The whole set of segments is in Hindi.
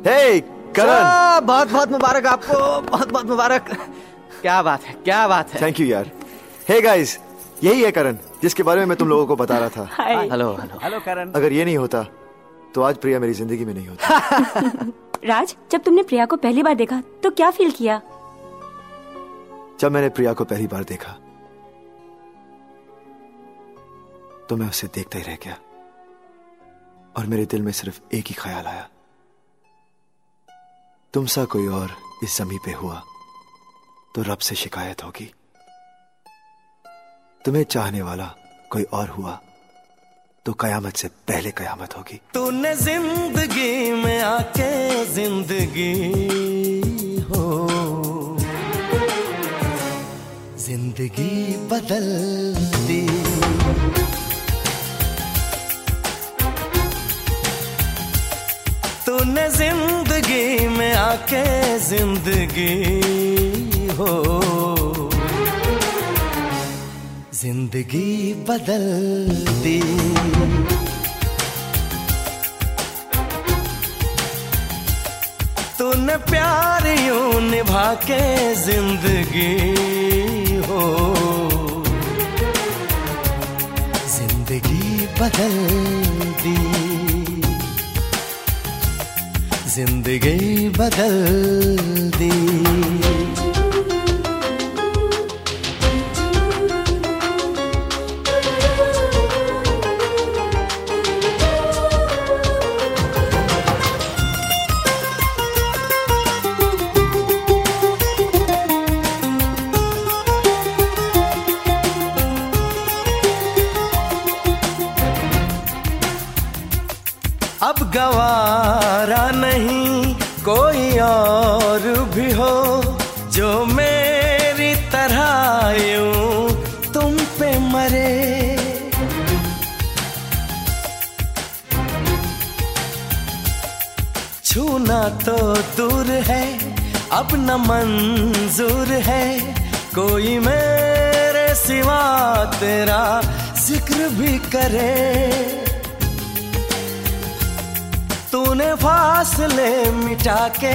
हे करण, बहुत बहुत मुबारक आपको, बहुत बहुत मुबारक। क्या बात है, क्या बात है। थैंक यू यार। हे गाइस, यही है करण जिसके बारे में मैं तुम लोगों को बता रहा था। Hello hello hello Karan. अगर ये नहीं होता तो आज प्रिया मेरी जिंदगी में नहीं होती। राज, जब तुमने प्रिया को पहली बार देखा तो क्या फील किया? जब मैंने प्रिया को पहली बार देखा तो मैं उसे देखता ही रह गया और मेरे दिल में सिर्फ एक ही ख्याल आया, तुम सा कोई और इस ज़मीं पे हुआ तो रब से शिकायत होगी, तुम्हें चाहने वाला कोई और हुआ तो कयामत से पहले कयामत होगी। तूने जिंदगी में आके जिंदगी हो जिंदगी बदल दी। तूने जिंदगी में आके जिंदगी हो जिंदगी बदल दी। तूने प्यार यूं निभा के जिंदगी हो जिंदगी बदल दी। जिंदगी बदल दी। अब गवारा नहीं कोई और भी हो जो मेरी तरह यूं तुम पे मरे। छूना तो दूर है अब न मंजूर है कोई मेरे सिवा तेरा जिक्र भी करे। तूने फासले मिटा के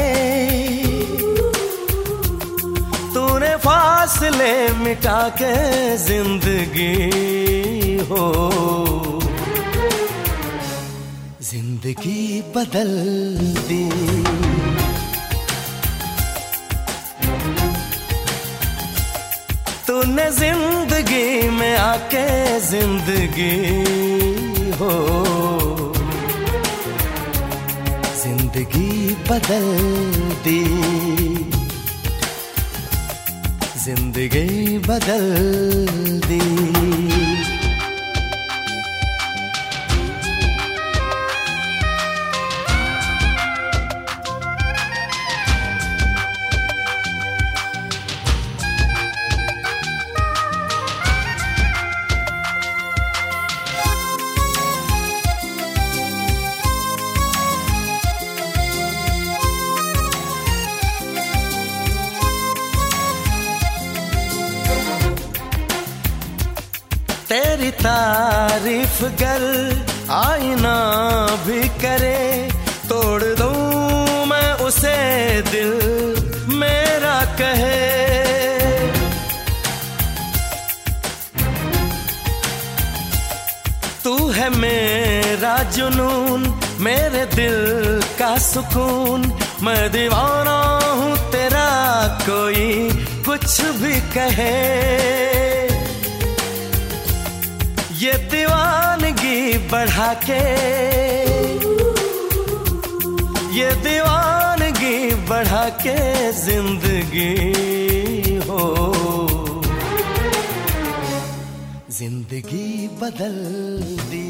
तूने फासले मिटा के जिंदगी हो जिंदगी बदल दी। तूने जिंदगी में आके जिंदगी हो जिंदगी बदल दी। जिंदगी बदल दी। तेरी तारीफ गर आईना भी करे तोड़ दूं मैं उसे दिल मेरा कहे। तू है मेरा जुनून मेरे दिल का सुकून मैं दीवाना हूँ तेरा कोई कुछ भी कहे। ये दीवानगी बढ़ा के ये दीवानगी बढ़ा के जिंदगी हो जिंदगी बदल दी।